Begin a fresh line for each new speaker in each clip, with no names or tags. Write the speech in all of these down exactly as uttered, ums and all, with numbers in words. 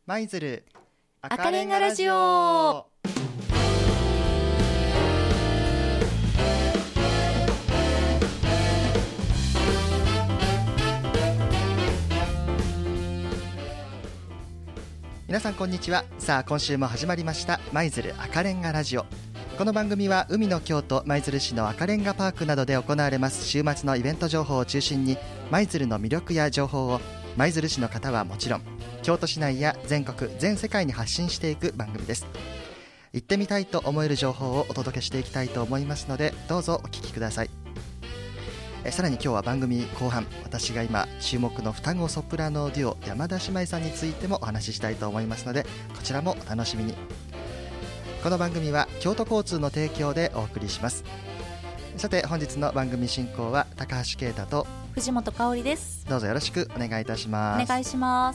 舞鶴
赤レンガラジオ。
皆さんこんにちは。さあ今週も始まりました舞鶴赤レンガラジオ。この番組は海の京都舞鶴市の赤レンガパークなどで行われます週末のイベント情報を中心に、舞鶴の魅力や情報を舞鶴市の方はもちろん京都市内や全国全世界に発信していく番組です。行ってみたいと思える情報をお届けしていきたいと思いますので、どうぞお聞きください。えさらに今日は番組後半、私が今注目の双子ソプラノデュオ山田姉妹さんについてもお話ししたいと思いますので、こちらもお楽しみに。この番組は京都交通の提供でお送りします。さて本日の番組進行は高橋啓太と
藤本香里です。
どうぞよろしくお願いいたします。
お願いします。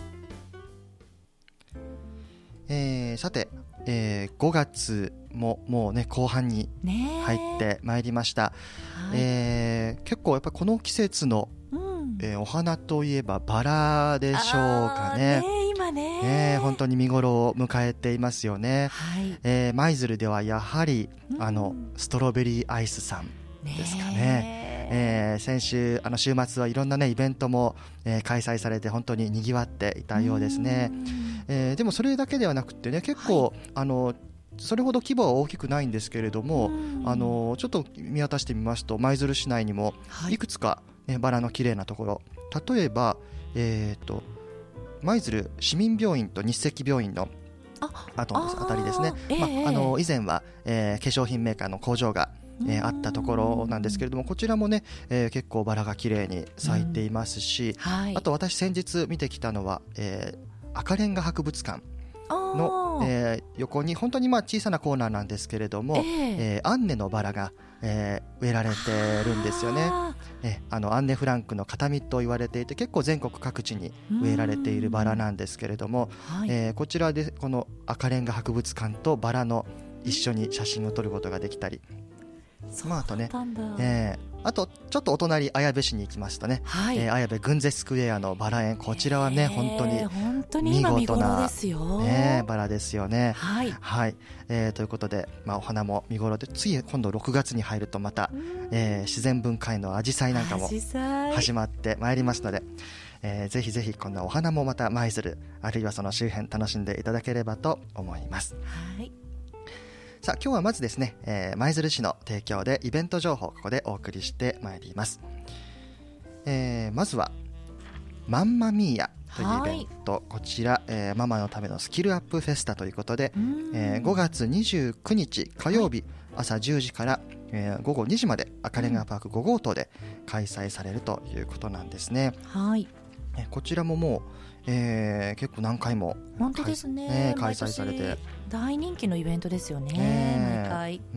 えー、さて、えー、ごがつももうね後半に入ってまいりました、はい。えー、結構やっぱりこの季節の、うんえー、お花といえばバラでしょうかね。
ね今ね
ね本当に見頃を迎えていますよね、はいえー、舞鶴ではやはり、うん、あのストロベリーアイスさんですかね。えー、先週あの週末はいろんな、ね、イベントも、えー、開催されて本当ににぎわっていたようですね。えー、でもそれだけではなくてね、結構、はい、あのそれほど規模は大きくないんですけれども、あのちょっと見渡してみますと舞鶴市内にもいくつか、ね、バラの綺麗なところ、例えば、えー、と舞鶴市民病院と日赤病院のああとあたりですね、えーまあ、あの以前は、えー、化粧品メーカーの工場がえー、あったところなんですけれども、こちらもね、えー、結構バラが綺麗に咲いていますし、はい、あと私先日見てきたのは、えー、赤レンガ博物館の、えー、横に本当にまあ小さなコーナーなんですけれども、えーえー、アンネのバラが、えー、植えられてるんですよね。えー、あのアンネフランクの形見と言われていて、結構全国各地に植えられているバラなんですけれども、はいえー、こちらでこの赤レンガ博物館とバラの一緒に写真を撮ることができたり、まあ、あとね、えー、あとちょっとお隣綾部市に行きますとね、はいえー、綾部軍勢スクエアのバラ園、こちらはね本当に見事な、ね、バラですよね。はい、はいえー、ということで、まあ、お花も見頃で、次今度ろくがつに入るとまた、えー、自然文化園のアジサイなんかも始まってまいりますので、えー、ぜひぜひこんなお花もまた舞鶴あるいはその周辺楽しんでいただければと思います。はいさあ今日はまずですね、えー、舞鶴市の提供でイベント情報をここでお送りしてまいります。えー、まずはマンマミーヤというイベント、こちら、えー、ママのためのスキルアップフェスタということで、えー、ごがつにじゅうくにち火曜日朝じゅうじから、えー、ごごにじまで赤レンガパークご号棟で開催されるということなんですね。はいえー、こちらももうえー、結構何回も
本当ですね、
ね開催されて
大人気のイベントですよね、えー、毎回、うん、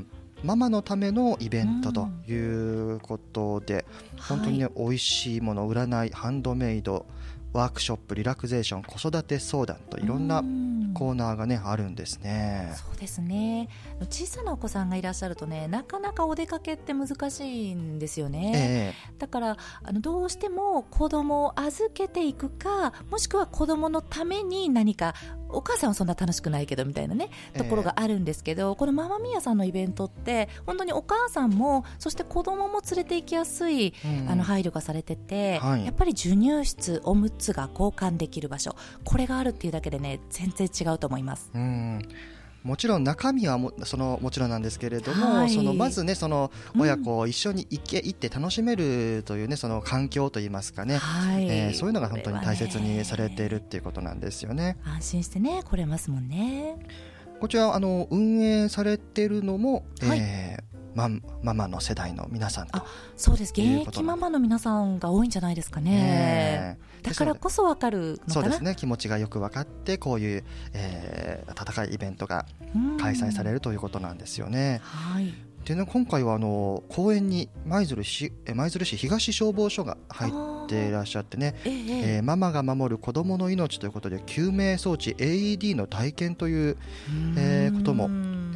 ママのためのイベントということで、うん、本当にね、はい、美味しいもの、占い、ハンドメイド、ワークショップ、リラクゼーション、子育て相談といろんなコーナーがねあるんですね。
そうですね、小さなお子さんがいらっしゃるとね、なかなかお出かけって難しいんですよね、えー、だからあのどうしても子供を預けていくか、もしくは子供のために何か、お母さんはそんな楽しくないけどみたいなねところがあるんですけど、えー、このママミヤさんのイベントって本当にお母さんもそして子供も連れて行きやすい、うん、あの配慮がされてて、はい、やっぱり授乳室、おむつが交換できる場所、これがあるっていうだけでね全然違うと思います。うん
もちろん中身はもそのもちろんなんですけれども、はい、そのまずねその親子一緒に行け、うん、行って楽しめるというねその環境といいますかね、はいえー、そういうのが本当に大切にされているっていうことなんですよね。
安心してね来れますもんね。
こちらあの運営されているのも、はいえーマ, ママの世代の皆さんと、
あそうです、現役ママの皆さんが多いんじゃないですかね、ねだからこそ分かるのかな。
そうですね、気持ちがよく分かってこういう、えー、温かいイベントが開催されるということなんですよね。はいでね、今回はあの公園に舞鶴市、舞鶴市東消防署が入っていらっしゃってね、えーえー、ママが守る子どもの命ということで救命装置 エーイーディー の体験という、えー、ことも、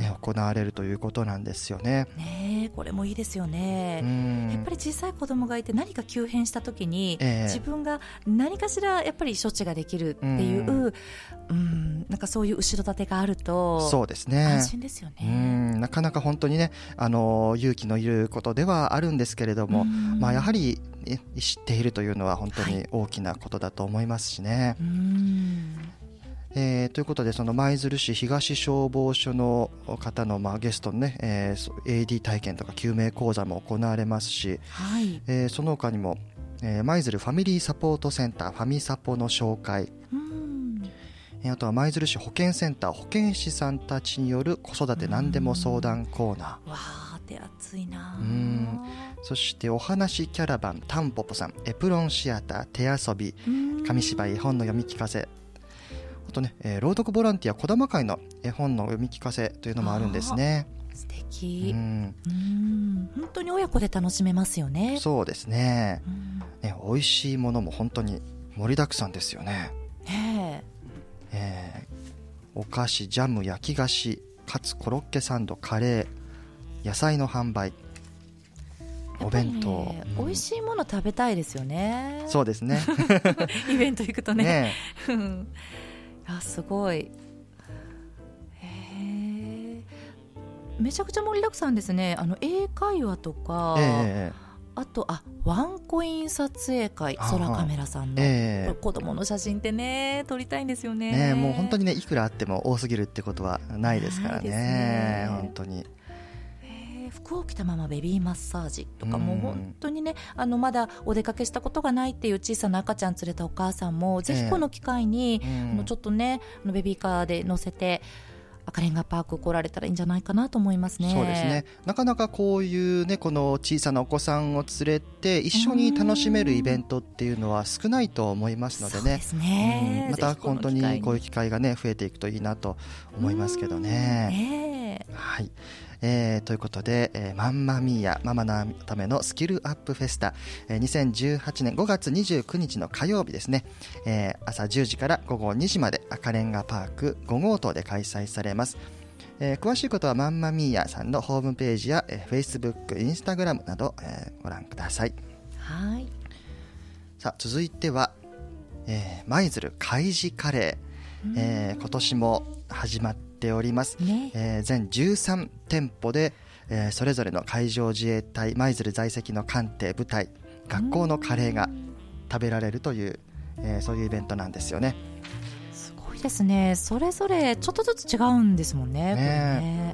え行われるということなんですよね。
ねえ、これもいいですよね。やっぱり小さい子供がいて何か急変した時に、えー、自分が何かしらやっぱり処置ができるっていう、うんうん、なんかそういう後ろ盾があると
そうですね、
安心ですよね。
うんなかなか本当にね、あの勇気のいることではあるんですけれども、まあ、やはり知っているというのは本当に大きなことだと思いますしね、はい、うんえー、ということで、その舞鶴市東消防署の方の、まあ、ゲストの、ねえー、エーディー 体験とか救命講座も行われますし、はいえー、その他にも、えー、舞鶴ファミリーサポートセンターファミサポの紹介、うんえー、あとは舞鶴市保健センター保健師さんたちによる子育て何でも相談コーナー、
わー手厚いな。
うんそしてお話キャラバンタンポポさん、エプロンシアター手遊び、紙芝居絵本の読み聞かせ、あとね、えー、朗読ボランティア児玉会の絵本の読み聞かせというのもあるんですね。
素敵。うんうん本当に親子で楽しめますよね。
そうですね。ね、美味しいものも本当に盛りだくさんですよね。へえー、お菓子、ジャム、焼き菓子、かつコロッケサンド、カレー、野菜の販売、お弁当、ね
うん、美味しいもの食べたいですよね。
そうですね
イベント行くとねねあすごい。へめちゃくちゃ盛りだくさんですね。あの英会話とか、えー、あとあワンコイン撮影会、空カメラさんの、えー、子供の写真ってね撮りたいんですよ ね,
ねもう本当にねいくらあっても多すぎるってことはないですから ね, ね本当に
服を着たままベビーマッサージとかも本当にね、あのまだお出かけしたことがないっていう小さな赤ちゃん連れたお母さんもぜひこの機会に、えー、あのちょっとねあのベビーカーで乗せて赤レンガパーク来られたらいいんじゃないかなと思いますね。
そうですね。なかなかこういうねこの小さなお子さんを連れて一緒に楽しめるイベントっていうのは少ないと思いますのでね。そうですね、うん、また本当にこういう機会がね増えていくといいなと思いますけどね、えー、はいえー、ということで、えー、マンマミーヤママのためのスキルアップフェスタ、えー、にせんじゅうはちねんごがつにじゅうくにちの火曜日ですね、えー、朝じゅうじから午後にじまで赤レンガパークご号棟で開催されます。えー、詳しいことはマンマミーヤさんのホームページや、えー、Facebook、Instagram など、えー、ご覧ください。はい。さあ続いては舞鶴海事カレー、えー、今年も始まってております、ねえー、全じゅうさんてんぽで、えー、それぞれの海上自衛隊舞鶴在籍の艦艇部隊学校のカレーが食べられるという、えー、そういうイベントなんですよね。
すごいですね。それぞれちょっとずつ違うんですもん ね, ね, ね、
うん、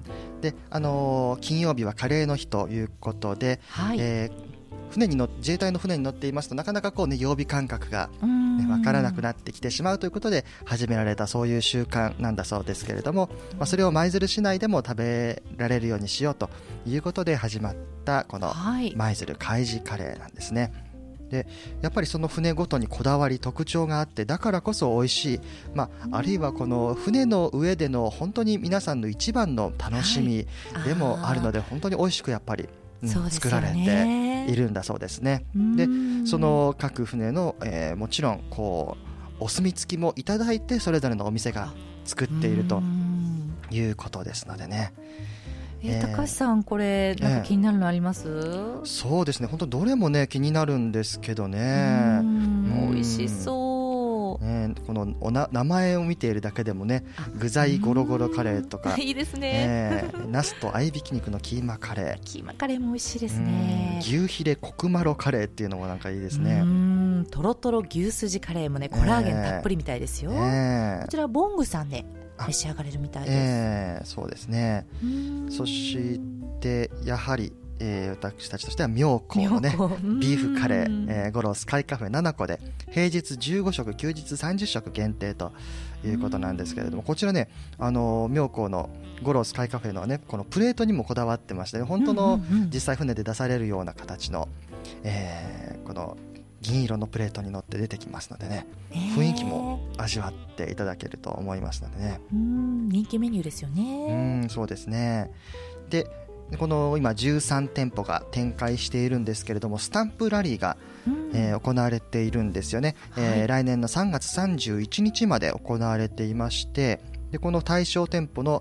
で、あのー、金曜日はカレーの日ということで、はいえー船にの自衛隊の船に乗っていますとなかなかこう、ね、曜日感覚が、ね、分からなくなってきてしまうということで始められたそういう習慣なんだそうですけれども、まあ、それを舞鶴市内でも食べられるようにしようということで始まったこの舞鶴海事カレーなんですね。でやっぱりその船ごとにこだわり特徴があってだからこそ美味しい、まあ、あるいはこの船の上での本当に皆さんの一番の楽しみでもあるので、はい、本当に美味しくやっぱりうん、作られているんだそうですね。でその各船の、えー、もちろんこうお墨付きもいただいてそれぞれのお店が作っているということですのでね。
えー、高橋さんこれなんか気になるのあります？えー、
そうですね本当どれもね気になるんですけどね。
うん美味しそう
ね、このおな名前を見ているだけでもね具材ゴロゴロカレーとか
いいですね、
ねナスと合いびき肉のキーマカレー
キーマカレーも美味しいですね。
牛ヒレコクマロカレーっていうのもなんかいいですね。
うんトロトロ牛すじカレーもねコラーゲンたっぷりみたいですよ、ね、こちらボングさんで召し上がれるみたいです、
えー、そうですね。そしてやはりえー、私たちとしては妙高のねビーフカレー、えー、ゴロスカイカフェななこで平日じゅうごしょく休日さんじゅっしょく限定ということなんですけれども、こちらねあの妙高のゴロスカイカフェのねこのプレートにもこだわってまして、本当の実際船で出されるような形の、えー、この銀色のプレートに乗って出てきますのでね、えー、雰囲気も味わっていただけると思いますのでね。
うん人気メニューですよね。
うんそうですね。でこの今じゅうさんてんぽが展開しているんですけれどもスタンプラリーが、うんえー、行われているんですよね、はいえー、来年のさんがつさんじゅういちにちまで行われていまして、でこの対象店舗の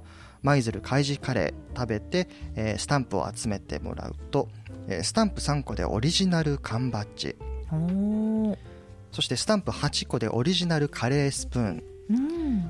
舞鶴海事カレー食べて、えー、スタンプを集めてもらうと、えー、スタンプさんこでオリジナル缶バッジ、そしてスタンプはちこでオリジナルカレースプーン、うん、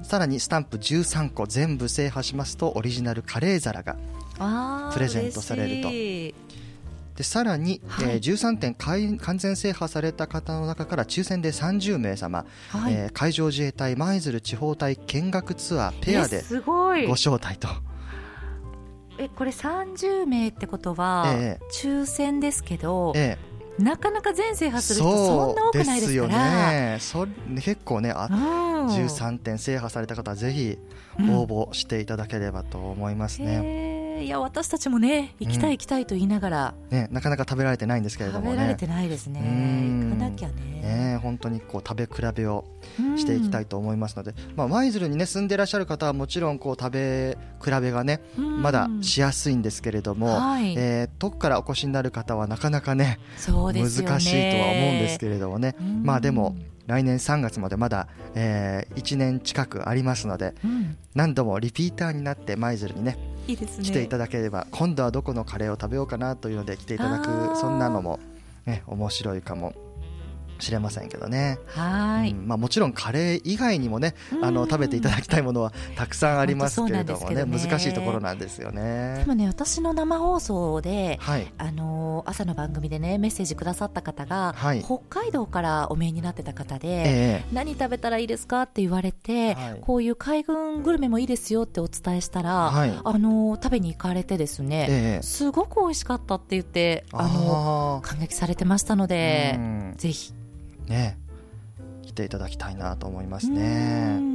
さらにスタンプじゅうさんこ全部制覇しますとオリジナルカレー皿がプレゼントされると。でさらに、はい、えー、じゅうさんてん完全制覇された方の中から抽選でさんじゅうめいさま、はい、えー、海上自衛隊舞鶴地方隊見学ツアーペアでご招待と。
えこれさんじゅうめいってことは、えー、抽選ですけど、えー、なかなか全制覇する人そんな多くないですから。
そうですよね。そ結構ね、あ、うん、じゅうさんてん制覇された方はぜひ応募していただければと思いますね、
うん、いや私たちもね行きたい行きたいと言いながら、
うん、ね、なかなか食べられてないんですけれどもね。
食べられてないですね。行かなきゃね。
ね、本当にこう食べ比べをしていきたいと思いますので、まあ、舞鶴に、ね、住んでいらっしゃる方はもちろんこう食べ比べがねまだしやすいんですけれども、はい、えー、遠くからお越しになる方はなかなかね、そうですよね、難しいとは思うんですけれどもね、まあでも来年さんがつまでまだ、えー、いちねん近くありますので、うん、何度もリピーターになって舞鶴にね、いいですね、来ていただければ今度はどこのカレーを食べようかなというので来ていただく、そんなのも、ね、面白いかもしれませんけどね。はい、うん、まあ、もちろんカレー以外にもね、あの食べていただきたいものはたくさんありますけれども ね, ね難しいところなんですよね。
でもね、私の生放送で、はい、あの朝の番組でねメッセージくださった方が、はい、北海道からお見えになってた方で、えー、何食べたらいいですかって言われて、はい、こういう海軍グルメもいいですよってお伝えしたら、はい、あの食べに行かれてですね、えー、すごく美味しかったって言ってあの感激されてましたので、ぜひ
ね、来ていただきたいなと思いますね。うん、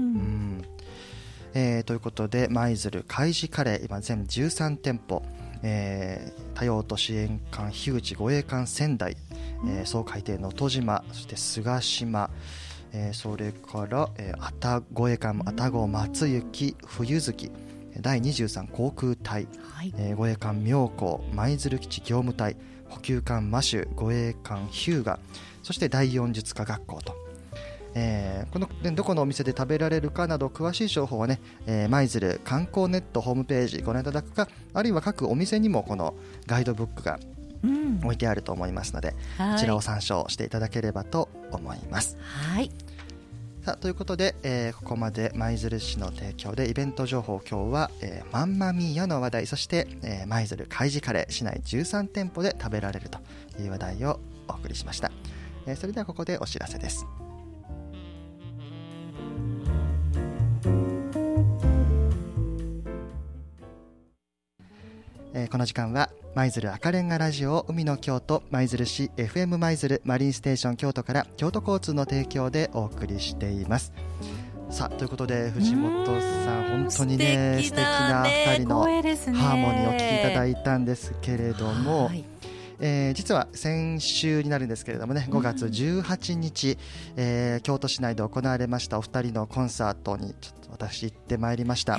えー、ということで舞鶴海事カレー今全じゅうさんてんぽ、えー、多用途支援艦樋口護衛艦仙台、えー、掃海艇能登島、そして菅島、えー、それから、えー、愛宕護衛艦愛宕松雪冬月だいにじゅうさん航空隊、はい、えー、護衛艦妙高舞鶴基地業務隊補給艦マシュ護衛艦日向、そして第四術科学校と、えー、このどこのお店で食べられるかなど詳しい情報はね、えー、舞鶴観光ネットホームページご覧いただくか、あるいは各お店にもこのガイドブックが置いてあると思いますので、うん、こちらを参照していただければと思います。はい、さあということで、えー、ここまで舞鶴市の提供でイベント情報、今日は、えー、マンマミーヤの話題、そしてえー、舞鶴海事カレー市内じゅうさんてんぽで食べられるという話題をお送りしました。えー、それではここでお知らせです。えー、この時間は舞鶴赤レンガラジオ海の京都舞鶴市 エフエム 舞鶴マリンステーション京都から京都交通の提供でお送りしています。さあということで藤本さん本当にね素敵なふたりのハーモニーを聴きいただいたんですけれども、はい、えー、実は先週になるんですけれどもね、ごがつじゅうはちにち、えー、京都市内で行われましたお二人のコンサートにちょっと私行ってまいりました。はい、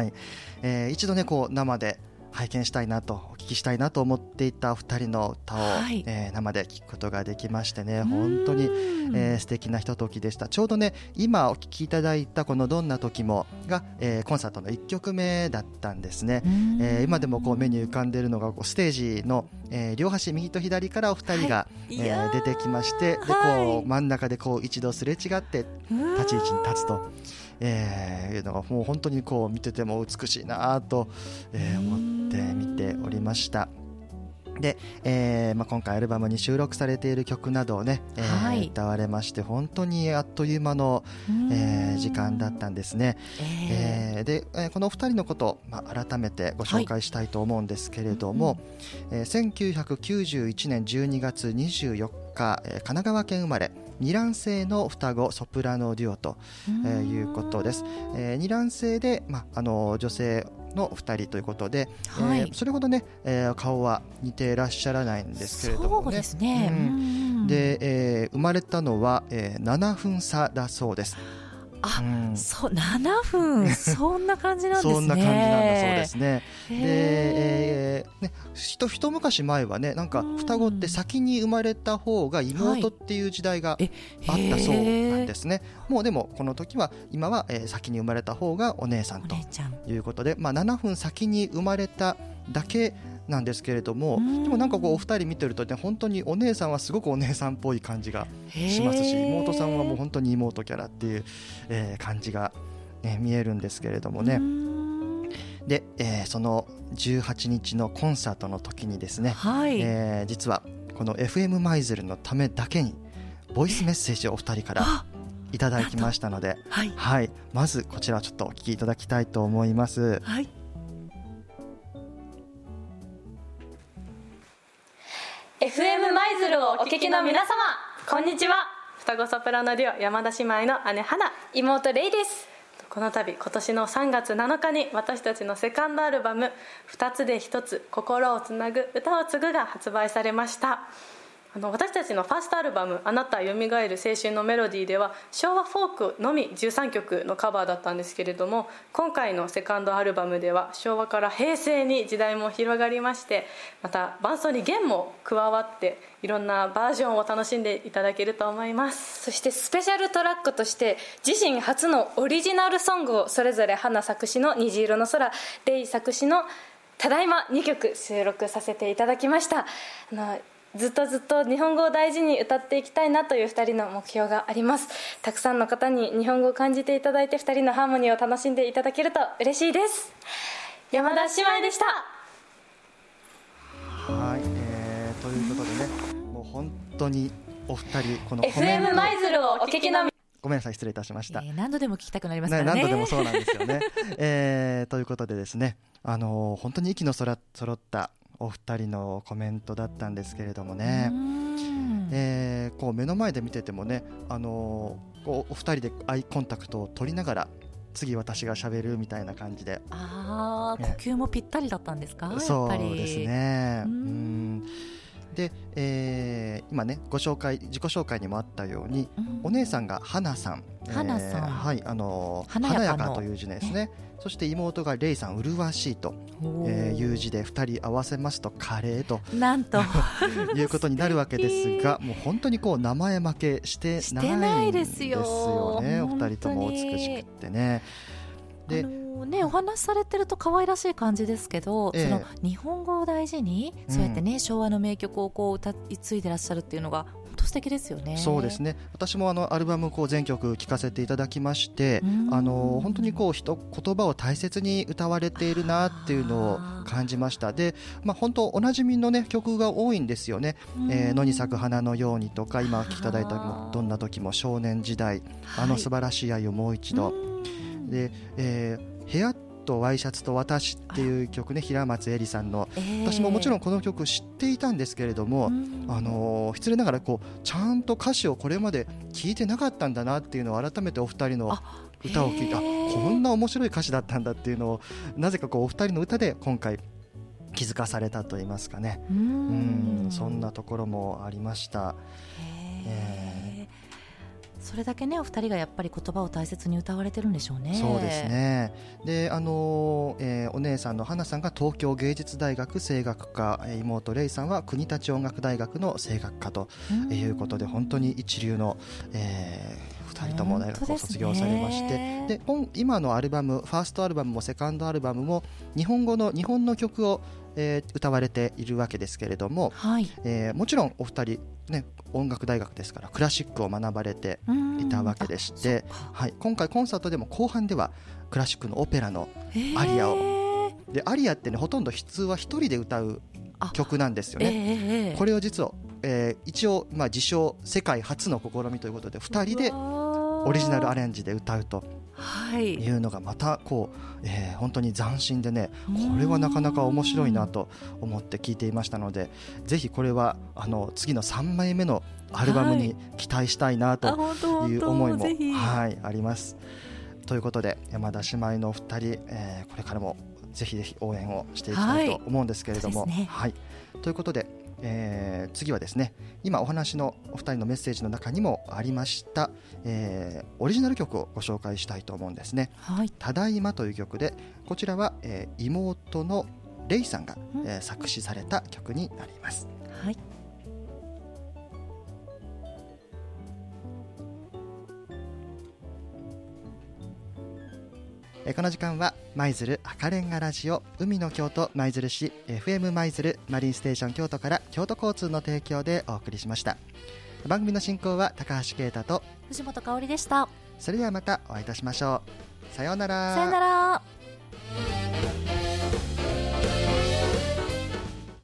えー、一度ねこう生で拝見したいなとお聞きしたいなと思っていたお二人の歌を、はい、えー、生で聞くことができましてね、本当に、えー、素敵なひとときでした。ちょうどね今お聞きいただいたこのどんな時もが、えー、コンサートのいっきょくめだったんですね。えー、今でもこう目に浮かんでいるのがこうステージの、えー、両端右と左からお二人が、はい、えー、出てきまして、でこう真ん中でこう一度すれ違って立ち位置に立つと、えー、いうのがもう本当にこう見てても美しいなと、えー、思って見ておりました。で、えーまあ、今回アルバムに収録されている曲などをね、えーはい、歌われまして本当にあっという間の、えー、時間だったんですね。えーえー、で、えー、このお二人のこと、まあ、改めてご紹介したいと思うんですけれども、はい、えー、せんきゅうひゃくきゅうじゅういちねんじゅうにがつにじゅうよっか、えー、神奈川県生まれ二卵性の双子ソプラノデュオと、えー、いうことです。えー、二卵性で、まあ、あの女性のふたりということで、はい、えー、それほどね、えー、顔は似ていらっしゃらないんですけれどもね。
そうですね、うん、
で、えー、生まれたのは、えー、ななふん差だそうです。
ああ、うん、そうななふんそんな感じなんですね。
そんな感じなんだそうですね。で、えー、ね、ひと一昔前はね、なんか双子って先に生まれた方が妹っていう時代があったそうなんですね、はい、もうでもこの時は今は、えー、先に生まれた方がお姉さんということで、まあ、ななふん先に生まれただけなんですけれども、でもなんかこうお二人見てるとね、本当にお姉さんはすごくお姉さんっぽい感じがしますし、妹さんはもう本当に妹キャラっていう、えー、感じが、ね、見えるんですけれどもね。で、えー、そのじゅうはちにちのコンサートの時にですね、はい、えー、実はこの エフエム 舞鶴のためだけにボイスメッセージをお二人からいただきましたので、はいはい、まずこちらちょっとお聞きいただきたいと思います。はい、
エフエム 舞鶴をお聞きの皆様、こんにちは。双子ソプラノデュオ山田姉妹の姉花、妹レイです。この度今年のさんがつなのかに私たちのセカンドアルバムふたつでひとつ心をつなぐ歌を継ぐが発売されました。あの私たちのファーストアルバムあなたよみがえる青春のメロディーでは昭和フォークのみじゅうさんきょくのカバーだったんですけれども、今回のセカンドアルバムでは昭和から平成に時代も広がりまして、また伴奏に弦も加わっていろんなバージョンを楽しんでいただけると思います。そしてスペシャルトラックとして自身初のオリジナルソングをそれぞれ花作詞の虹色の空、レイ作詞のただいまにきょく収録させていただきました。あのずっとずっと日本語を大事に歌っていきたいなというふたりの目標があります。たくさんの方に日本語を感じていただいてふたりのハーモニーを楽しんでいただけると嬉しいです。山田姉妹でした。
はい、えー、ということでね、もう本当にお二人この
エフエム 舞鶴をお聞きの
ごめんなさい、失礼いたしました、
えー、何度でも聞きたくなりますからね。
何度でもそうなんですよね、えー、ということでですね、あのー、本当に息のそら揃ったお二人のコメントだったんですけれどもね、えー、こう目の前で見ててもね、あのー、こうお二人でアイコンタクトを取りながら次私が喋るみたいな感じで、
あー、ね、呼吸もぴったりだったんですか？やっぱり
そうですね。うん、で、えー、今ねご紹介自己紹介にもあったように、うん、お姉さんが花さん、
花さん、
えー、はい、あのー、
華やかの
華やかという字ですね。そして妹がレイさん、麗しいと、えー、いう字でふたり合わせますとカレーと
なんと
いうことになるわけですが、もう本当にこう名前負けしてないんですよね。お二人ともお美しくってね。
で、あのーね、お話しされてると可愛らしい感じですけど、えー、その日本語を大事にそうやってね、うん、昭和の名曲をこう歌い継いでらっしゃるっていうのが本当素敵ですよね。
そうですね。私もあのアルバムこう全曲聴かせていただきまして、あの本当にこう人言葉を大切に歌われているなっていうのを感じました。で、まあ、本当おなじみの、ね、曲が多いんですよね。えー、野に咲く花のようにとか、今聴きいただいたどんな時も、少年時代、あの素晴らしい愛をもう一度、で、えー部屋とワイシャツと私っていう曲ね、平松絵里さんの、えー、私ももちろんこの曲知っていたんですけれども、あのー、失礼ながらこうちゃんと歌詞をこれまで聞いてなかったんだなっていうのを改めてお二人の歌を聞いて、あ、こんな面白い歌詞だったんだっていうのをなぜかこうお二人の歌で今回気づかされたと言いますかね。うん、そんなところもありました。えー
それだけねお二人がやっぱり言葉を大切に歌われてるんでしょうね。
そうですね。で、あのーえー、お姉さんの花さんが東京芸術大学声楽科、妹レイさんは国立音楽大学の声楽科ということで、本当に一流の、えー、ふたりとも大学を卒業されまして、で今のアルバム、ファーストアルバムもセカンドアルバムも日本語の日本の曲を、えー、歌われているわけですけれども、はい、えー、もちろんお二人ね、音楽大学ですからクラシックを学ばれていたわけでして、はい、今回コンサートでも後半ではクラシックのオペラのアリアを、でアリアってね、ほとんど普通は一人で歌う曲なんですよね。これを実は、えー、一応、まあ、自称世界初の試みということでふたりでオリジナルアレンジで歌うというのがまたこう、えー、本当に斬新でね、これはなかなか面白いなと思って聞いていましたので、ぜひこれはあの次のさんまいめのアルバムに期待したいなという思いも、はい、あります。ということで山田姉妹のお二人、えー、これからもぜひぜひ応援をしていきたいと思うんですけれども、はい、はい、ということでえー、次はですね、今お話のお二人のメッセージの中にもありました、えー、オリジナル曲をご紹介したいと思うんですね、はい、ただいまという曲で、こちらは、えー、妹のレイさんが、うんえー、作詞された曲になります。はい、この時間は舞鶴赤レンガラジオ海の京都舞鶴市 エフエム 舞鶴マリンステーション京都から京都交通の提供でお送りしました。番組の進行は高橋啓太と
藤本香織でした。
それではまたお会いいたしましょう。さようなら。
さようなら。